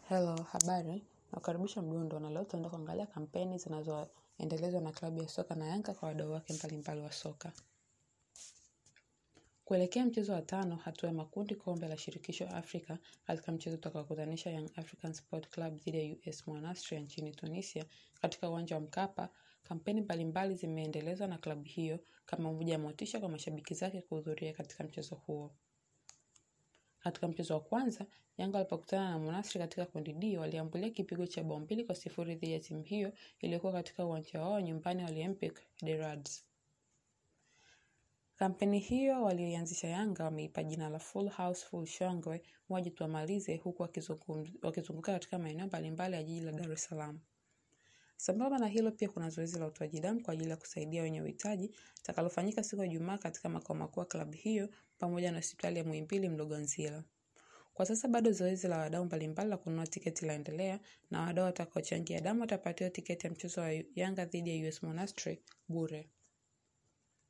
Hello, habari. Nakukaribisha Mdundo na leo tutaenda kuangalia kampeni zinazoendelezwa na klabu ya soka na Yanga kwa wadau wake mbalimbali wa soka. Kuelekea mchezo wa 5 hatua ya makundi kombe la shirikisho Afrika katika mchezo utakaokutanisha Young African Sport Club dhidi ya US Monastir nchini Tunisia katika uwanja wa Mkapa, kampeni mbalimbali zimeendelezwa na klabu hiyo kama moja ya motisha kwa mashabiki zake kuhudhuria katika mchezo huo. Katika mchezo wa kwanza, Yanga walipokutana na Monastir katika kundi D waliambulia kipigo cha 2-0 dhidi ya timu hiyo iliyokuwa katika uwanja wao nyumbani wa Olympique de Rhodes. Kampeni hiyo walioianzisha Yanga wameipa jina la Full House Full Shangwe, waje tuamalize, huku wakizunguka katika maeneo mbalimbali ya jiji la Dar es Salaam. Sambamba na hilo pia kuna zoezi la utoaji damu kwa ajili ya kusaidia wenye uhitaji litakalofanyika siku ya Ijumaa katika makao makuu ya klabu hiyo pamoja na hospitali ya Muhimbili Mloganzila. Kwa sasa bado zoezi la wadau mbalimbali la kununua tiketi laendelea na wadau watakaochangia damu watapatiwa tiketi ya mchezo wa Yanga dhidi ya US Monastir bure.